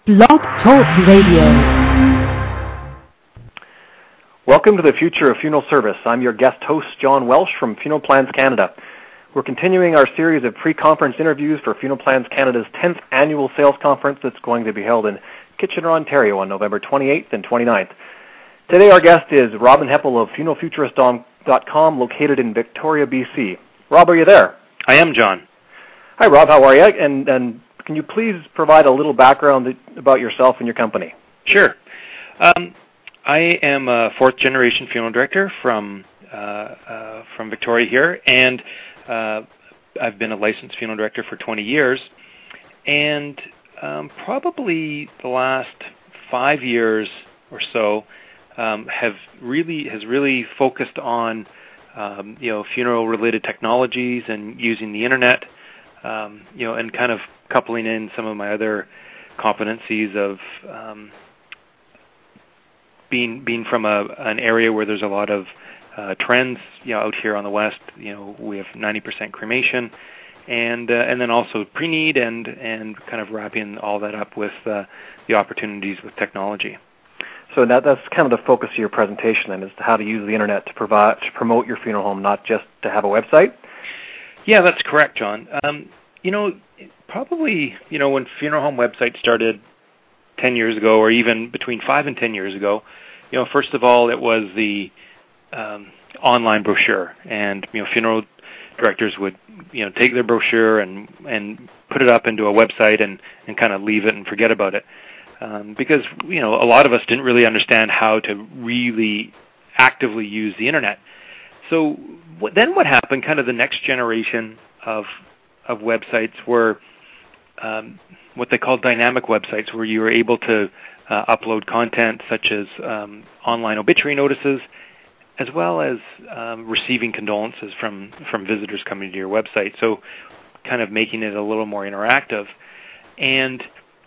Blog Talk Radio. Welcome to the Future of Funeral Service. I'm your guest host, John Welsh from Funeral Plans Canada. We're continuing our series of pre-conference interviews for Funeral Plans Canada's 10th annual sales conference that's going to be held in Kitchener, Ontario on November 28th and 29th. Today our guest is Robin Heppel of funeralfuturist.com, located in Victoria, BC. Rob, are you there? I am, John. Hi, Rob. How are you? And can you please provide a little background about yourself and your company? Sure. I am a fourth-generation funeral director from Victoria here, and I've been a licensed funeral director for 20 years. And probably the last 5 years or so has really focused on funeral-related technologies and using the internet, and kind of coupling in some of my other competencies of being from an area where there's a lot of trends. Out here on the west, we have 90% cremation, and then also pre-need and kind of wrapping all that up with the opportunities with technology. So that's kind of the focus of your presentation, then, is how to use the internet to promote your funeral home, not just to have a website? Yeah, that's correct, John. Probably, when funeral home websites started 10 years ago, or even between 5 and 10 years ago, first of all, it was the online brochure, and funeral directors would take their brochure and put it up into a website and kind of leave it and forget about it, because a lot of us didn't really understand how to really actively use the internet. So then what happened, kind of the next generation of websites were what they call dynamic websites, where you were able to upload content such as online obituary notices, as well as receiving condolences from visitors coming to your website. So kind of making it a little more interactive. And,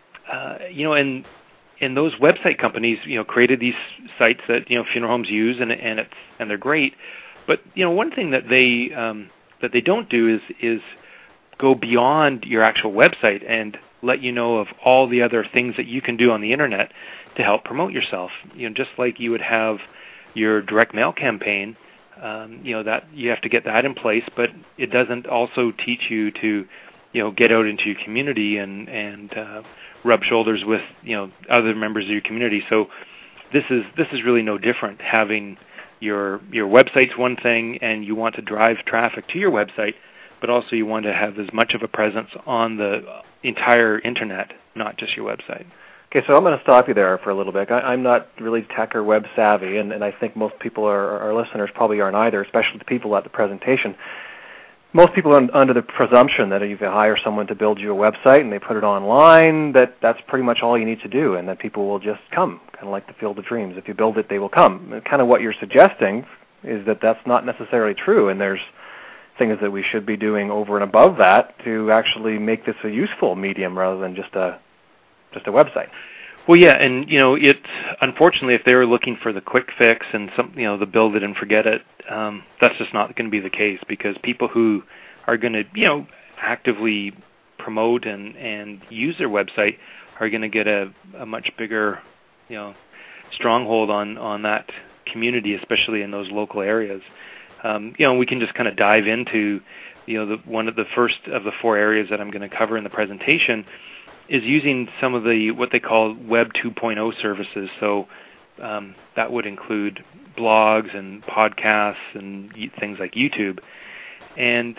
and those website companies, created these sites that, funeral homes use, and they're great. But, one thing that they don't do is go beyond your actual website and let you know of all the other things that you can do on the internet to help promote yourself. Just like you would have your direct mail campaign, that you have to get that in place, but it doesn't also teach you to, get out into your community and rub shoulders with, other members of your community. So this is really no different. Having your website's one thing, and you want to drive traffic to your website, but also you want to have as much of a presence on the entire internet, not just your website. Okay, so I'm going to stop you there for a little bit. I'm not really tech or web savvy, and I think most people, our listeners, probably aren't either, especially the people at the presentation. Most people are under the presumption that if you hire someone to build you a website and they put it online, that's pretty much all you need to do, and that people will just come, kind of like the Field of Dreams. If you build it, they will come. And kind of what you're suggesting is that that's not necessarily true, and there's things that we should be doing over and above that to actually make this a useful medium rather than just a website. Well, yeah, and it unfortunately, if they were looking for the quick fix and the build it and forget it, that's just not going to be the case, because people who are going to actively promote and use their website are going to get a much bigger stronghold on that community, especially in those local areas. We can just kind of dive into one of the first of the 4 areas that I'm going to cover in the presentation is using some of what they call Web 2.0 services. So that would include blogs and podcasts and things like YouTube. And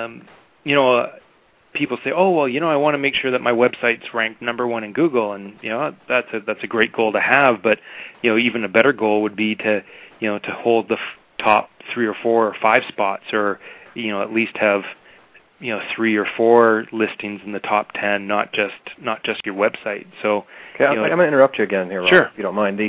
people say, oh, well, I want to make sure that my website's ranked number 1 in Google, and that's a great goal to have. But even a better goal would be to hold the top 3 or 4 or 5 spots, or at least have 3 or 4 listings in the top 10, not just your website. So okay, I'm going to interrupt you again here, Rob, sure, if you don't mind.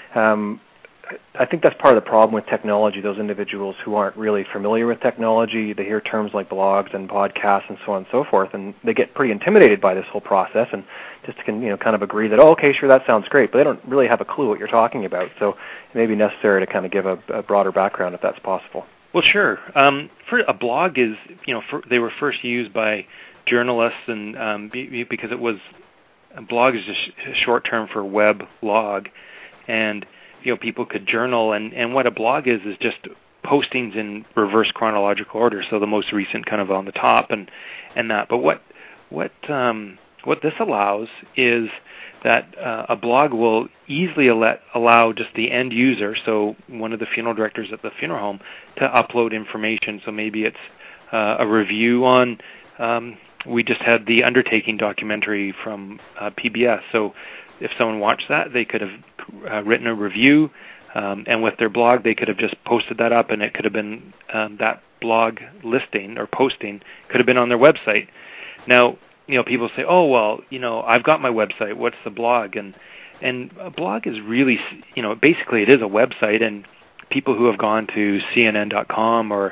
I think that's part of the problem with technology. Those individuals who aren't really familiar with technology, they hear terms like blogs and podcasts and so on and so forth, and they get pretty intimidated by this whole process, and just can kind of agree that, oh, okay, sure, that sounds great, but they don't really have a clue what you're talking about. So it may be necessary to kind of give a broader background if that's possible. Well, sure. For a blog is, they were first used by journalists, and because it was blog is just short term for web log, and people could journal, and what a blog is just postings in reverse chronological order, so the most recent kind of on the top and that. But what this allows is that a blog will easily allow just the end user, so one of the funeral directors at the funeral home, to upload information. So maybe it's a review on, we just had the Undertaking documentary from PBS, so if someone watched that, they could have written a review, and with their blog, they could have just posted that up, and it could have been that blog listing or posting could have been on their website. Now, people say, oh, well, I've got my website. What's the blog? And a blog is really, basically it is a website, and people who have gone to CNN.com or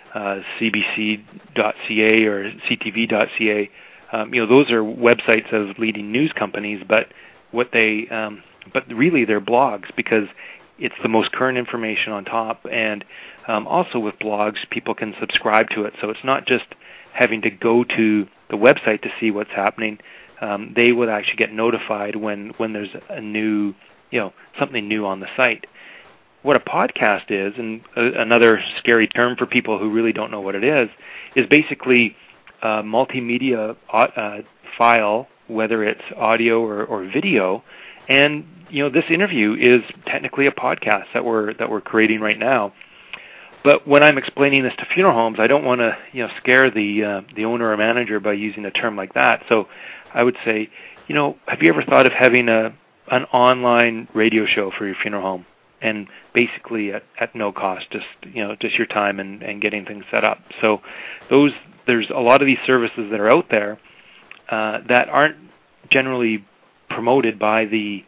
CBC.ca or CTV.ca, those are websites of leading news companies, but really they're blogs because it's the most current information on top, and also with blogs, people can subscribe to it. So it's not just having to go to the website to see what's happening. They would actually get notified when there's a new, something new on the site. What a podcast is, and another scary term for people who really don't know what it is basically a multimedia file, whether it's audio or video. And this interview is technically a podcast that we're creating right now. But when I'm explaining this to funeral homes, I don't want to scare the owner or manager by using a term like that. So I would say, have you ever thought of having an online radio show for your funeral home, and basically at no cost, just your time and getting things set up. So there's a lot of these services that are out there that aren't generally promoted by the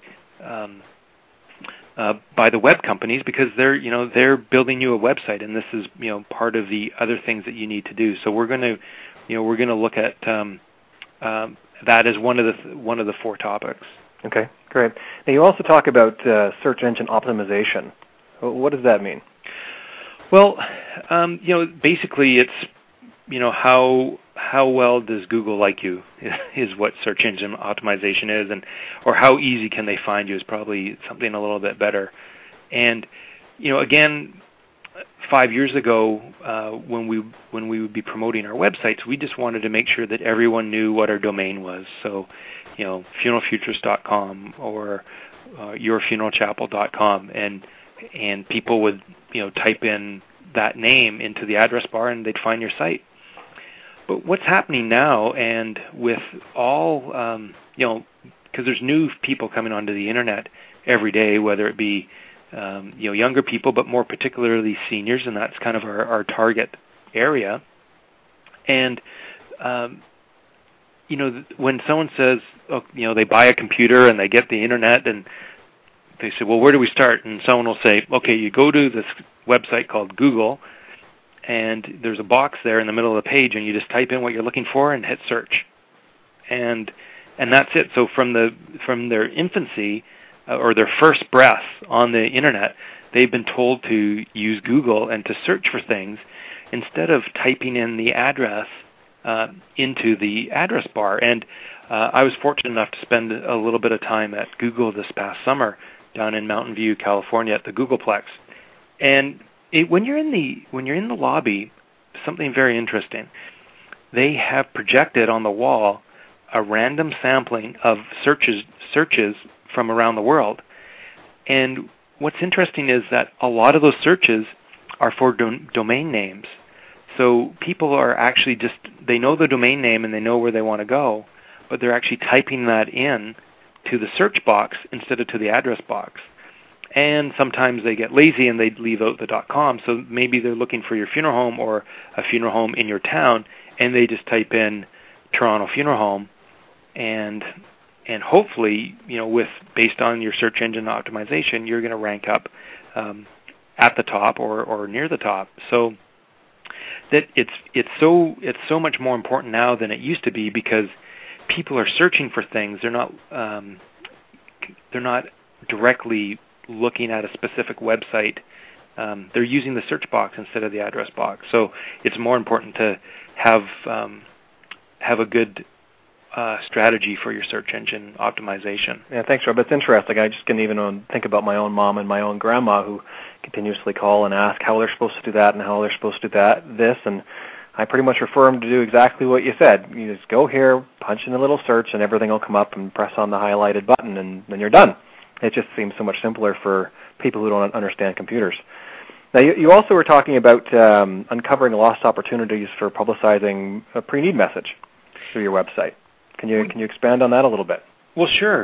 web companies, because they're building you a website, and this is part of the other things that you need to do. So we're going to look at that as one of the four topics. Okay, great. Now you also talk about search engine optimization. What does that mean? Well, basically it's how well does Google like you is what search engine optimization is, or how easy can they find you is probably something a little bit better. And again, 5 years ago, when we would be promoting our websites, we just wanted to make sure that everyone knew what our domain was. So, funeralfuturist.com or yourfuneralchapel.com, and people would type in that name into the address bar and they'd find your site. But what's happening now, and with all, because there's new people coming onto the internet every day, whether it be, younger people, but more particularly seniors, and that's kind of our target area. And, when someone says, they buy a computer and they get the internet, and they say, well, where do we start? And someone will say, okay, you go to this website called Google, and there's a box there in the middle of the page, and you just type in what you're looking for and hit search, and that's it. So from their infancy or their first breath on the internet, they've been told to use Google and to search for things instead of typing in the address into the address bar. And I was fortunate enough to spend a little bit of time at Google this past summer down in Mountain View, California, at the Googleplex, and when you're in the lobby, something very interesting. They have projected on the wall a random sampling of searches from around the world. And what's interesting is that a lot of those searches are for domain names. So people are actually they know the domain name and they know where they want to go, but they're actually typing that in to the search box instead of to the address box. And sometimes they get lazy and they leave out the .com. So maybe they're looking for your funeral home or a funeral home in your town, and they just type in Toronto Funeral Home, and hopefully, based on your search engine optimization, you're going to rank up at the top or near the top. So that it's so much more important now than it used to be, because people are searching for things. They're not directly looking at a specific website. They're using the search box instead of the address box. So it's more important to have a good strategy for your search engine optimization. Yeah, thanks, Rob. It's interesting. I just can even think about my own mom and my own grandma who continuously call and ask how they're supposed to do that and how they're supposed to do this, and I pretty much refer them to do exactly what you said. You just go here, punch in a little search, and everything will come up, and press on the highlighted button, and then you're done. It just seems so much simpler for people who don't understand computers. Now, you also were talking about uncovering lost opportunities for publicizing a pre-need message through your website. Can you expand on that a little bit? Well, sure.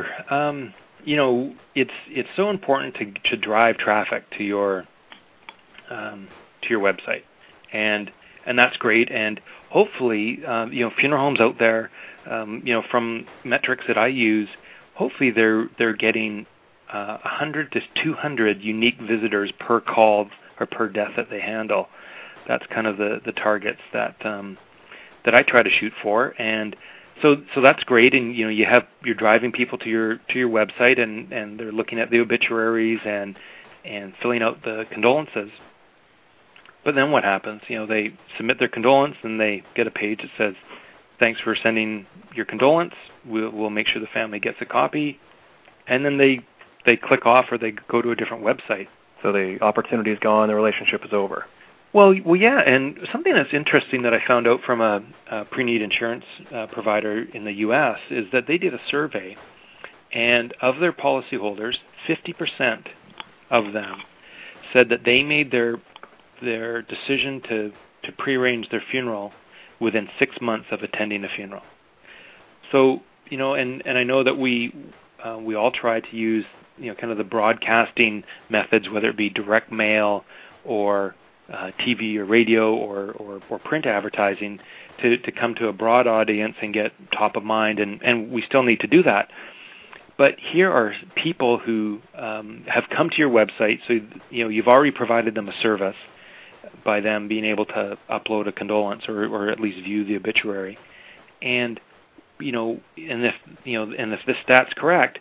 It's so important to drive traffic to your website, and that's great. And hopefully, funeral homes out there, from metrics that I use, hopefully they're getting 100 to 200 unique visitors per call or per death that they handle. That's kind of the targets that I try to shoot for, and so that's great. And you're driving people to your website, and they're looking at the obituaries and filling out the condolences. But then what happens? They submit their condolence, and they get a page that says, "Thanks for sending your condolence. We'll make sure the family gets a copy," and then they click off or they go to a different website. So the opportunity is gone, the relationship is over. Well, yeah, and something that's interesting that I found out from a pre-need insurance provider in the U.S. is that they did a survey, and of their policyholders, 50% of them said that they made their decision to prearrange their funeral within 6 months of attending a funeral. So, and I know that we all try to use kind of the broadcasting methods, whether it be direct mail or TV or radio or print advertising, to come to a broad audience and get top of mind, and we still need to do that. But here are people who have come to your website, so you've already provided them a service by them being able to upload a condolence or at least view the obituary, and if this stat's correct,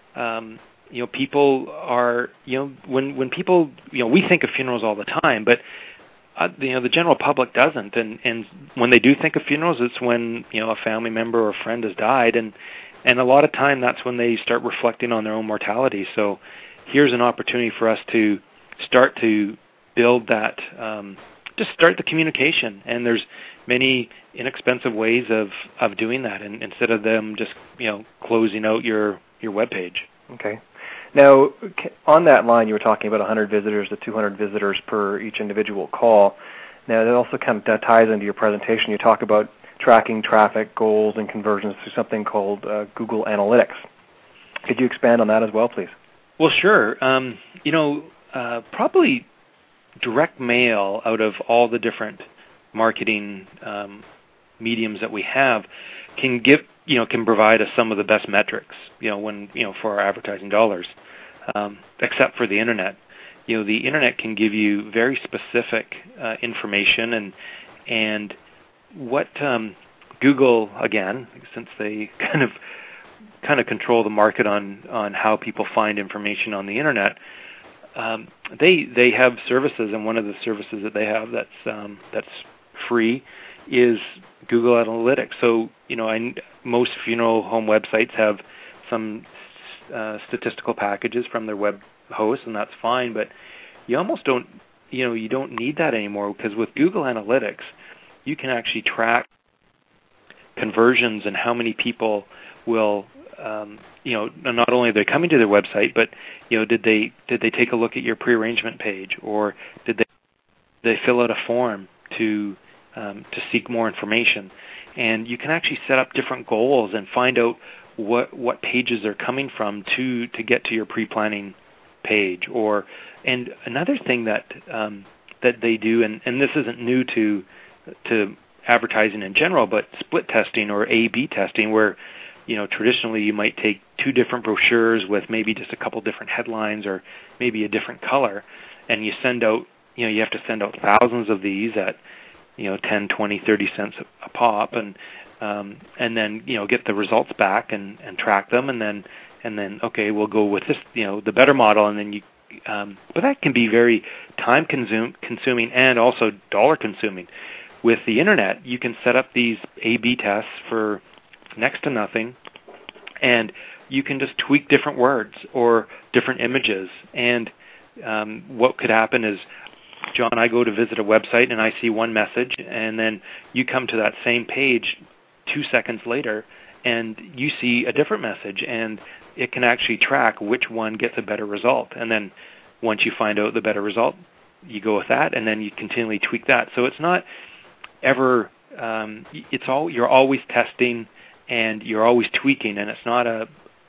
people are when people we think of funerals all the time, but the general public doesn't, and when they do think of funerals, it's when a family member or a friend has died, and a lot of time that's when they start reflecting on their own mortality. So here's an opportunity for us to start to build that, just start the communication, and there's many inexpensive ways of doing that, and instead of them just closing out your webpage. Okay. Now, on that line, you were talking about 100 visitors to 200 visitors per each individual call. Now, that also kind of ties into your presentation. You talk about tracking traffic, goals, and conversions through something called Google Analytics. Could you expand on that as well, please? Well, sure. Probably direct mail, out of all the different marketing mediums that we have, can provide us some of the best metrics, for our advertising dollars, except for the internet. The internet can give you very specific information, and what Google, again, since they kind of control the market on how people find information on the internet, they have services, and one of the services that they have that's free is Google Analytics. So, most funeral home websites have some statistical packages from their web host, and that's fine, but you almost don't, you don't need that anymore, because with Google Analytics, you can actually track conversions and how many people will, not only are they coming to their website, but, did they take a look at your prearrangement page, or did they fill out a form to seek more information. And you can actually set up different goals and find out what pages they're coming from to get to your pre-planning page. And another thing that they do, and this isn't new to advertising in general, but split testing or A/B testing, where traditionally you might take two different brochures with maybe just a couple different headlines or maybe a different color, and you send out, you have to send out thousands of these at 10, 20, 30 cents a pop, and then get the results back and track them, and then okay, we'll go with this, the better model, and then but that can be very time consuming and also dollar consuming. With the internet, you can set up these A/B tests for next to nothing, and you can just tweak different words or different images. And what could happen is, John, I go to visit a website and I see one message, and then you come to that same page 2 seconds later and you see a different message, and it can actually track which one gets a better result. And then once you find out the better result, you go with that, and then you continually tweak that. So it's not ever, you're always testing and you're always tweaking, and it's not a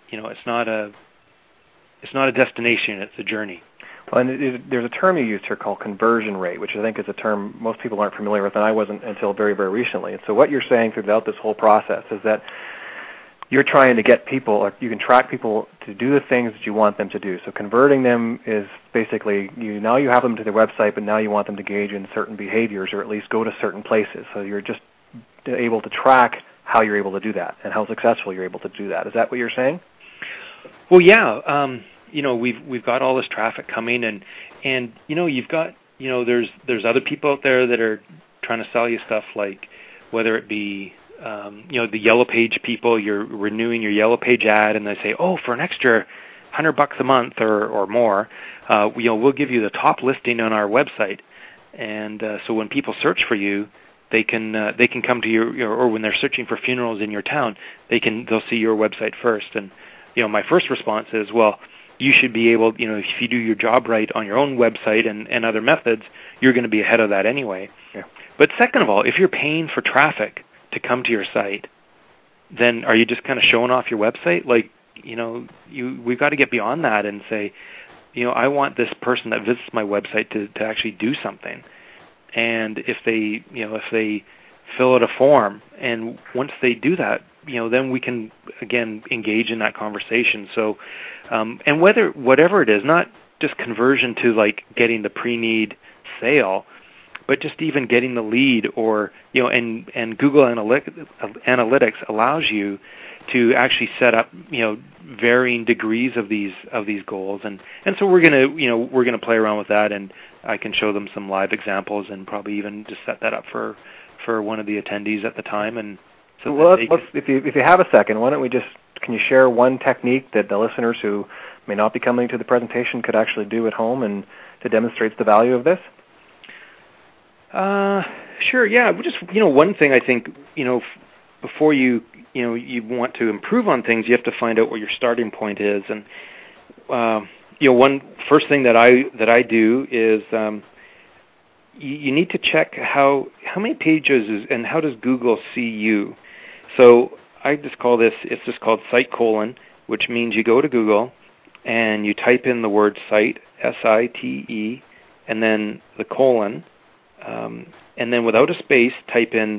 destination, it's a journey. Well, and there's a term you used here called conversion rate, which I think is a term most people aren't familiar with, and I wasn't until very, very recently. And so what you're saying throughout this whole process is that you're trying to get people, or you can track people to do the things that you want them to do. So converting them is basically, now you have them to their website, but now you want them to engage in certain behaviors or at least go to certain places. So you're just able to track how you're able to do that and how successful you're able to do that. Is that what you're saying? Well, yeah. We've got all this traffic coming, and you've got, there's other people out there that are trying to sell you stuff, like whether it be the Yellow Page people. You're renewing your Yellow Page ad, and they say, oh, for an extra $100 a month or more, we'll give you the top listing on our website. And so when people search for you, they can come to or when they're searching for funerals in your town, they'll see your website first. And my first response is, well, you should be able, if you do your job right on your own website and other methods, you're going to be ahead of that anyway. Yeah. But second of all, if you're paying for traffic to come to your site, then are you just kind of showing off your website? Like, we've got to get beyond that and say, I want this person that visits my website to actually do something. And if they fill out a form, and once they do that, then we can again engage in that conversation. So, and whatever it is, not just conversion to like getting the pre-need sale, but just even getting the lead, or and Google Analytics allows you to actually set up varying degrees of these goals, and so we're gonna play around with that, and I can show them some live examples and probably even just set that up for one of the attendees at the time. And so well, if you have a second, why don't we can you share one technique that the listeners who may not be coming to the presentation could actually do at home and to demonstrate the value of this? Sure. Yeah. Just one thing I think before you want to improve on things, you have to find out what your starting point is. And one first thing that I do is you need to check how many pages and how does Google see you. So I just call this, it's just called site colon, which means you go to Google and you type in the word site, S-I-T-E, and then the colon, and then without a space, type in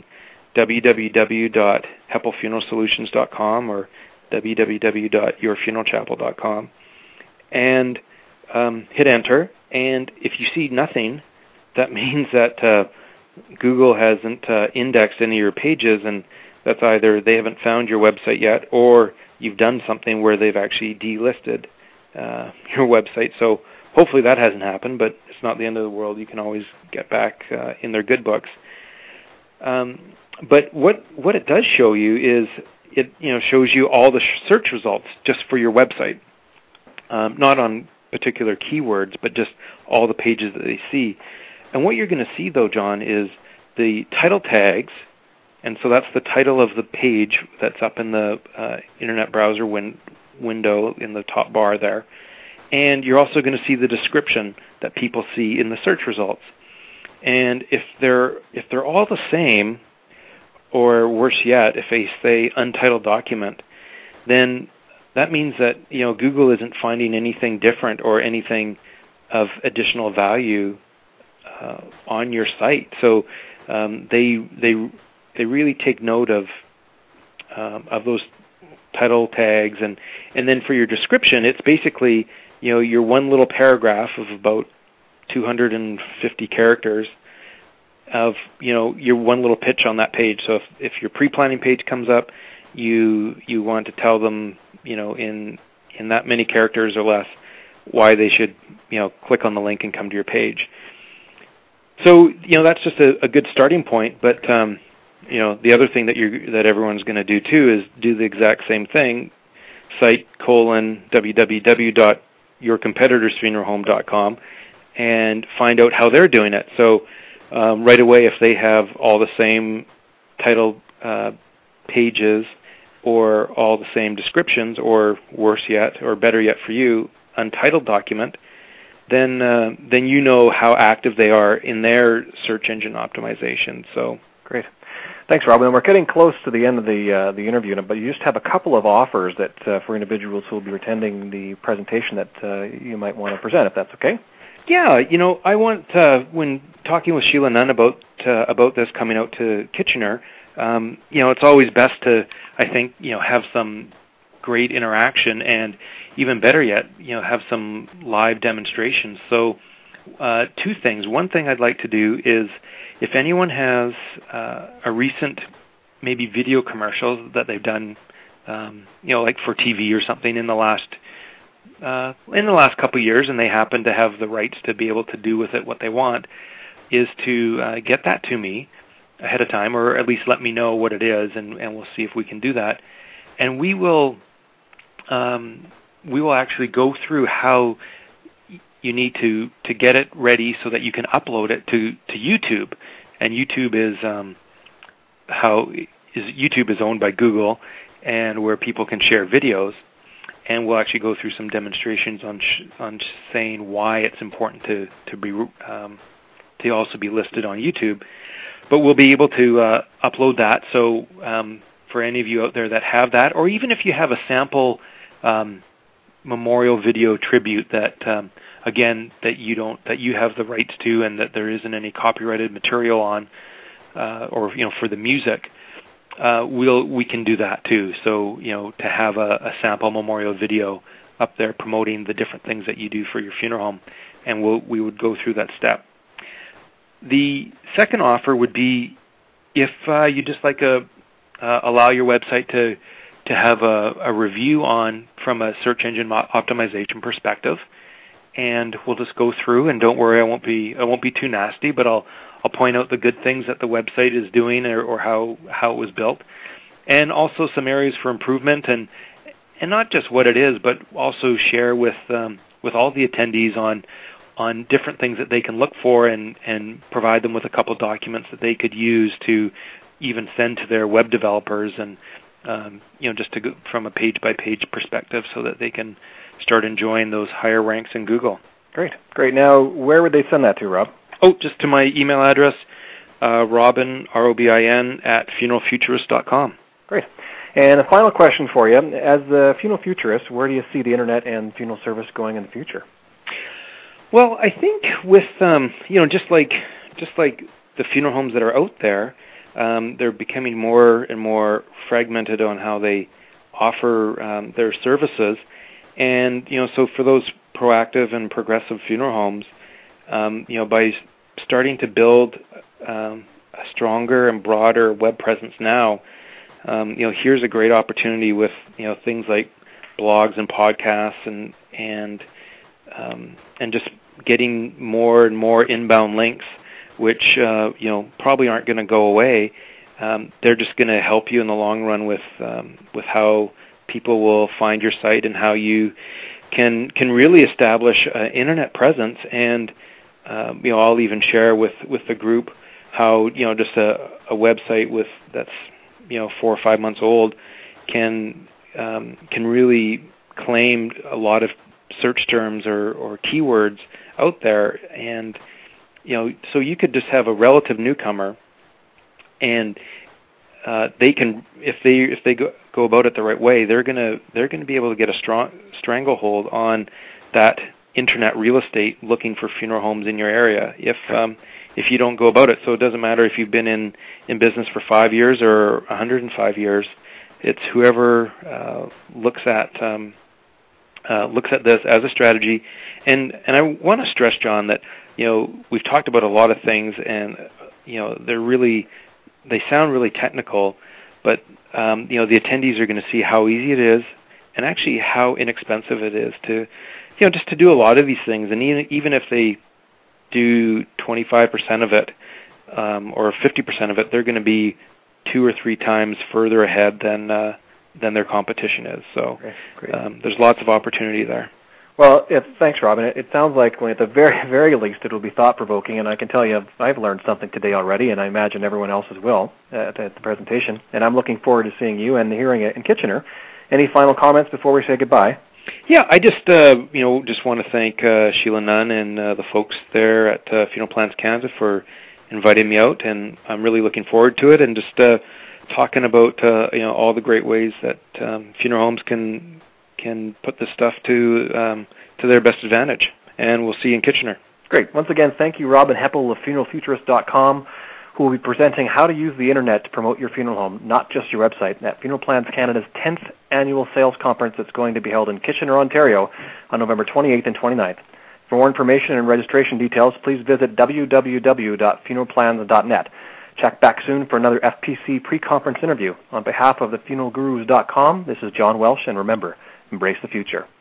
www.heppelfuneralsolutions.com or www.yourfuneralchapel.com, and hit enter. And if you see nothing, that means that Google hasn't indexed any of your pages, and that's either they haven't found your website yet, or you've done something where they've actually delisted your website. So hopefully that hasn't happened, but it's not the end of the world. You can always get back in their good books. But what it does show you is it shows you all the search results just for your website, not on particular keywords, but just all the pages that they see. And what you're going to see, though, John, is the title tags, and so that's the title of the page that's up in the internet browser window in the top bar there. And you're also going to see the description that people see in the search results. And if they're all the same, or worse yet, if they say untitled document, then that means that Google isn't finding anything different or anything of additional value on your site. So they really take note of those title tags, and then for your description, it's basically your one little paragraph of about 250 characters of your one little pitch on that page. So if your pre-planning page comes up, you want to tell them in that many characters or less why they should click on the link and come to your page. So that's just a good starting point. But the other thing that everyone's going to do too is do the exact same thing, site www.yourcompetitorsfuneralhome.com, and find out how they're doing it. So right away, if they have all the same title pages or all the same descriptions, or worse yet, or better yet for you, untitled document, then you know how active they are in their search engine optimization. So great. Thanks, Rob. And we're getting close to the end of the interview, but you just have a couple of offers that for individuals who will be attending the presentation that you might want to present, if that's okay. Yeah, I want when talking with Sheila Nunn about this coming out to Kitchener, it's always best to, I think, have some great interaction, and even better yet, have some live demonstrations. So 2 things. One thing I'd like to do is, if anyone has a recent maybe video commercials that they've done, like for TV or something in the last couple of years, and they happen to have the rights to be able to do with it what they want, is to get that to me ahead of time, or at least let me know what it is, and we'll see if we can do that. And we will actually go through how you need to get it ready so that you can upload it to YouTube. And YouTube is owned by Google, and where people can share videos. And we'll actually go through some demonstrations on saying why it's important to also be listed on YouTube. But we'll be able to upload that. So for any of you out there that have that, or even if you have a sample memorial video tribute that that you have the rights to, and that there isn't any copyrighted material on, or for the music, we can do that too. So to have a sample memorial video up there promoting the different things that you do for your funeral home, and we would go through that step. The second offer would be if you just like allow your website to have a review from a search engine optimization perspective, and we'll just go through. And don't worry, I won't be too nasty, but I'll point out the good things that the website is doing, or how it was built, and also some areas for improvement, and not just what it is, but also share with all the attendees on different things that they can look for, and provide them with a couple documents that they could use to even send to their web developers, and just to go from a page-by-page perspective, so that they can start enjoying those higher ranks in Google. Great. Now, where would they send that to, Rob? Oh, just to my email address, Robin, ROBIN, @funeralfuturist.com. Great. And a final question for you. As a funeral futurist, where do you see the Internet and funeral service going in the future? Well, I think with, just like the funeral homes that are out there, they're becoming more and more fragmented on how they offer their services. And, so for those proactive and progressive funeral homes, by starting to build a stronger and broader web presence now, here's a great opportunity with, things like blogs and podcasts, and just getting more and more inbound links, which, probably aren't going to go away. They're just going to help you in the long run with how people will find your site, and how you can really establish an internet presence. And I'll even share with the group how just a website that's 4 or 5 months old can really claim a lot of search terms or keywords out there. And so you could just have a relative newcomer, and they can, if they go about it the right way, they're gonna be able to get a strong stranglehold on that internet real estate, looking for funeral homes in your area. If you don't go about it, so it doesn't matter if you've been in business for 5 years or 105 years. It's whoever looks at this as a strategy. And I want to stress, John, that we've talked about a lot of things, and they sound really technical, but the attendees are going to see how easy it is, and actually how inexpensive it is to just to do a lot of these things. And even if they do 25% of it or 50% of it, they're going to be 2 or 3 times further ahead than their competition is. So great. There's lots of opportunity there. Well, thanks, Robin. It sounds like, at the very, very least, it will be thought-provoking, and I can tell you I've learned something today already, and I imagine everyone else as well at the presentation. And I'm looking forward to seeing you and hearing it in Kitchener. Any final comments before we say goodbye? Yeah, I just want to thank Sheila Nunn and the folks there at Funeral Plans Canada for inviting me out, and I'm really looking forward to it, and just talking about all the great ways that funeral homes can put this stuff to their best advantage. And we'll see you in Kitchener. Great. Once again, thank you, Robin Heppel of funeralfuturist.com, who will be presenting how to use the Internet to promote your funeral home, not just your website, at Funeral Plans Canada's 10th annual sales conference that's going to be held in Kitchener, Ontario on November 28th and 29th. For more information and registration details, please visit www.funeralplans.net. Check back soon for another FPC pre-conference interview. On behalf of thefuneralgurus.com, this is John Welsh, and remember, embrace the future.